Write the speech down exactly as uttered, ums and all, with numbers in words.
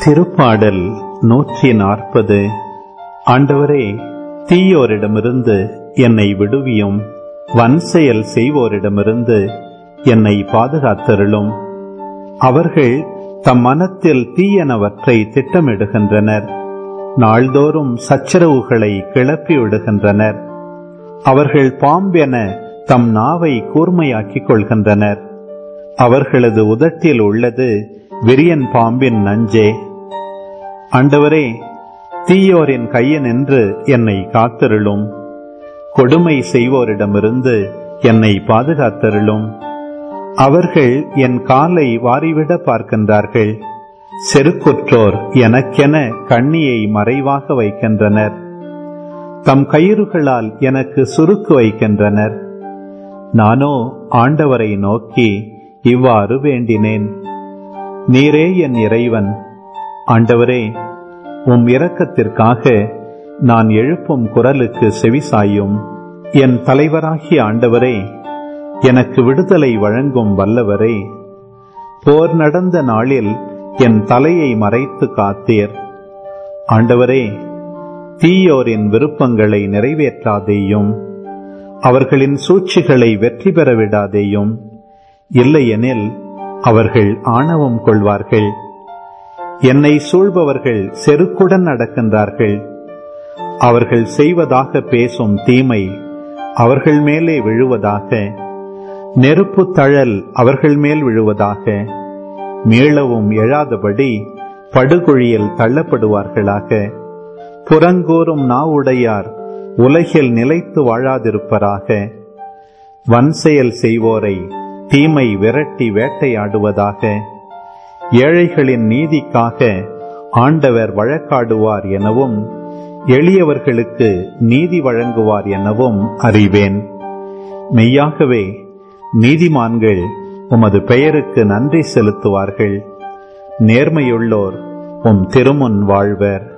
திருப்பாடல் நூற்றி நாற்பது. ஆண்டவரே, தீயோரிடமிருந்து என்னை விடுவியும், வன்செயல் செய்வோரிடமிருந்து என்னை பாதுகாத்தருளும். அவர்கள் தம் மனத்தில் தீயனவற்றை திட்டமிடுகின்றனர், நாள்தோறும் சச்சரவுகளை கிளப்பி விடுகின்றனர். அவர்கள் பாம்பென தம் நாவை கூர்மையாக்கிக் கொள்கின்றனர். அவர்களது உதட்டில் உள்ளது விரியன் பாம்பின் நஞ்சே. ஆண்டவரே, தீயோரின் கையினின்று என்னை காத்தருளும், கொடுமை செய்வோரிடமிருந்து என்னை பாதுகாத்தருளும். அவர்கள் என் காலை வாரிவிட பார்க்கின்றார்கள். செருக்குற்றோர் எனக்கென கண்ணியை மறைவாக வைக்கின்றனர். தம் கயிறுகளால் எனக்கு சுருக்கு வைக்கின்றனர். நானோ ஆண்டவரை நோக்கி இவ்வாறு வேண்டினேன். நீரே என் இறைவன். ஆண்டவரே, உம் இரக்கத்திற்காக நான் எழுப்பும் குரலுக்கு செவிசாயும். என் தலைவராகிய ஆண்டவரே, எனக்கு விடுதலை வழங்கும் வல்லவரே, போர் நடந்த நாளில் என் தலையை மறைத்து காத்தீர். ஆண்டவரே, தீயோரின் விருப்பங்களை நிறைவேற்றாதேயும், அவர்களின் சூழ்ச்சிகளை வெற்றி பெற விடாதேயும். இல்லையெனில் அவர்கள் ஆணவம் கொள்வார்கள். என்னை சூழ்பவர்கள் செருக்குடன் நடக்கின்றார்கள். அவர்கள் செய்வதாக பேசும் தீமை அவர்கள் மேலே விழுவதாக, நெருப்பு தழல் அவர்கள் மேல் விழுவதாக. மீளவும் எழாதபடி படுகுழியில் தள்ளப்படுவார்களாக. புறங்கூறும் நாவுடையார் உலகில் நிலைத்து வாழாதிருப்பராக. வன்செயல் செய்வோரை தீமை விரட்டி வேட்டையாடுவதாக. ஏழைகளின் நீதிக்காக ஆண்டவர் வழக்காடுவார் எனவும், எளியவர்களுக்கு நீதி வழங்குவார் எனவும் அறிவேன். மெய்யாகவே நீதிமான்கள் உமது பெயருக்கு நன்றி செலுத்துவார்கள். நேர்மையுள்ளோர் உம் திருமுன் வாழ்வர்.